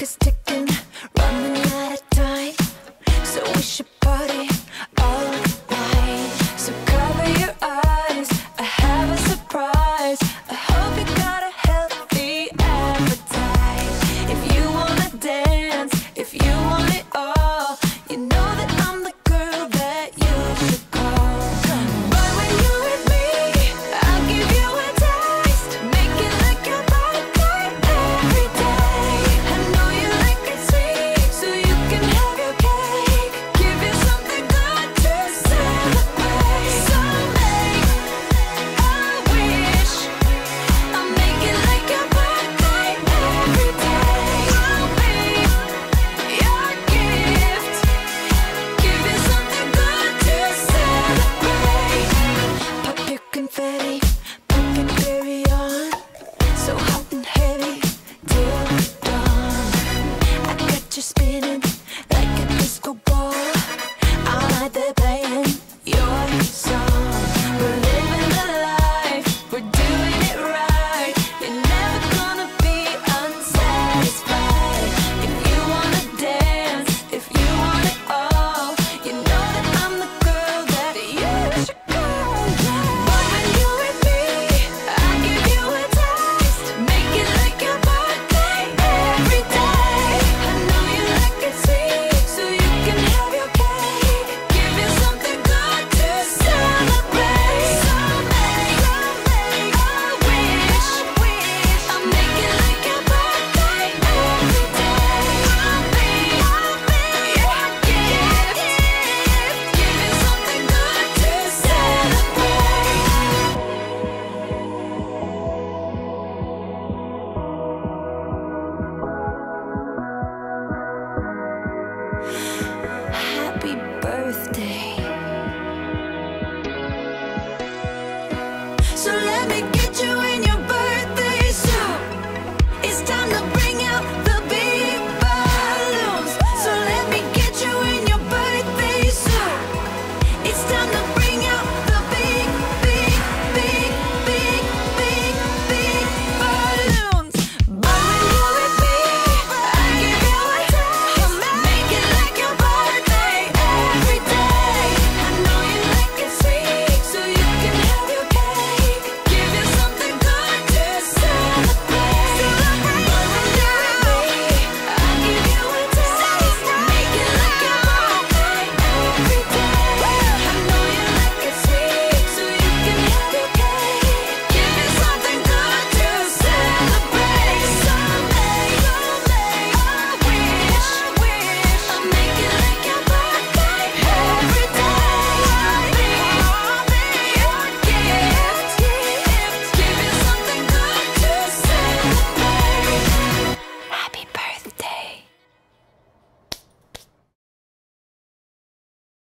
is ticking, running out of time. So we should party all night. So cover your eyes, I have a surprise. I hope you got a healthy appetite. If you wanna dance, if you want it all, you know that I'm the girl that you should call. But when you're with me, I'll give you a taste. Make it like your birthday every day. I know you like it sweet, so you can have your cake. Give you something good to celebrate. So make a wish, I'll make it like your birthday every day. I'll be your gift, give you something good to celebrate. Pop your confetti, pop and carry on. So hot and heavy till dawn. I got you spinning like a disco ball. I'm out there playing your song. We're living the life, we're doing it right. You're never gonna be unsatisfied. If you wanna dance, if you want it all, you know that I'm the girl that you should call. But when you're with me, I'll give you a taste. Make it like your birthday every day. I know you like it sweet, so you can have your cake. Give you something good to celebrate. So make a wish, I'll make it like your birthday every day. I'll be your gift, give you something good to celebrate. Happy birthday. So let me get you in your birthday suit. It's time